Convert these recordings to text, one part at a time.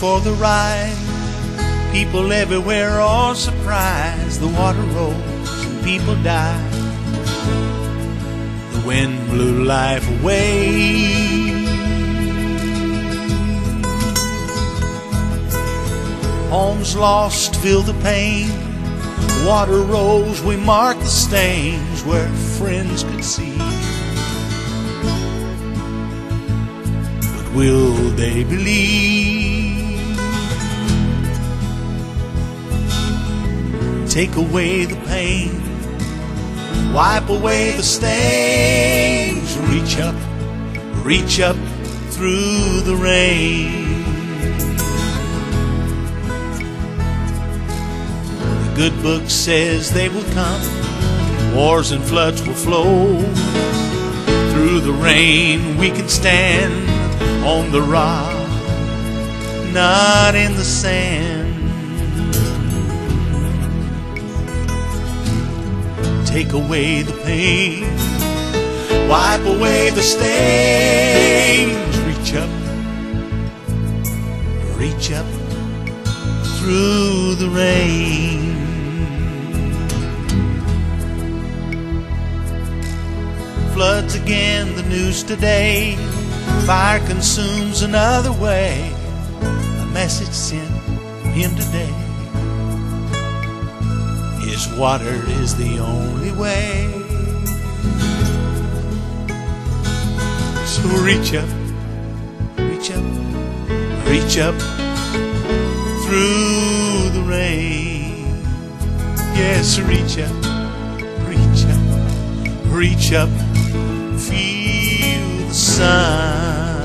for the ride. People everywhere are surprised. The water rose and people died. The wind blew life away. Homes lost, feel the pain. Water rose, we mark the stains where friends could see. But will they believe? Take away the pain, wipe away the stains. Reach up through the rain. The good book says they will come, wars and floods will flow. Through the rain we can stand on the rock, not in the sand. Take away the pain, wipe away the stains. Reach up through the rain. Floods again, the news today. Fire consumes another way. A message sent him today. His water is the only way. So reach up through the rain. Yes, reach up. Feel the sun.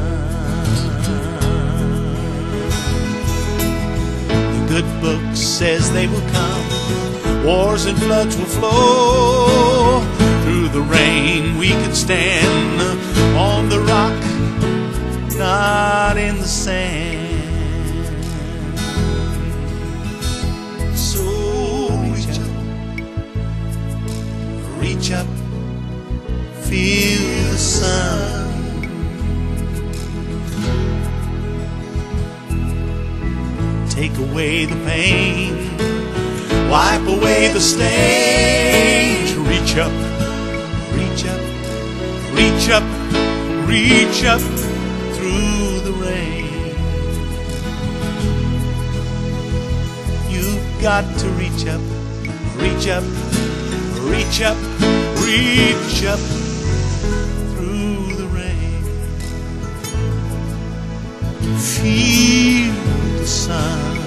The good book says they will come, wars and floods will flow. Through the rain we can stand on the rock, not in the sand. So reach up, feel the sun. Take away the pain, wipe away the stains. Reach up through the rain. You've got to reach up through the rain. Feel the sun.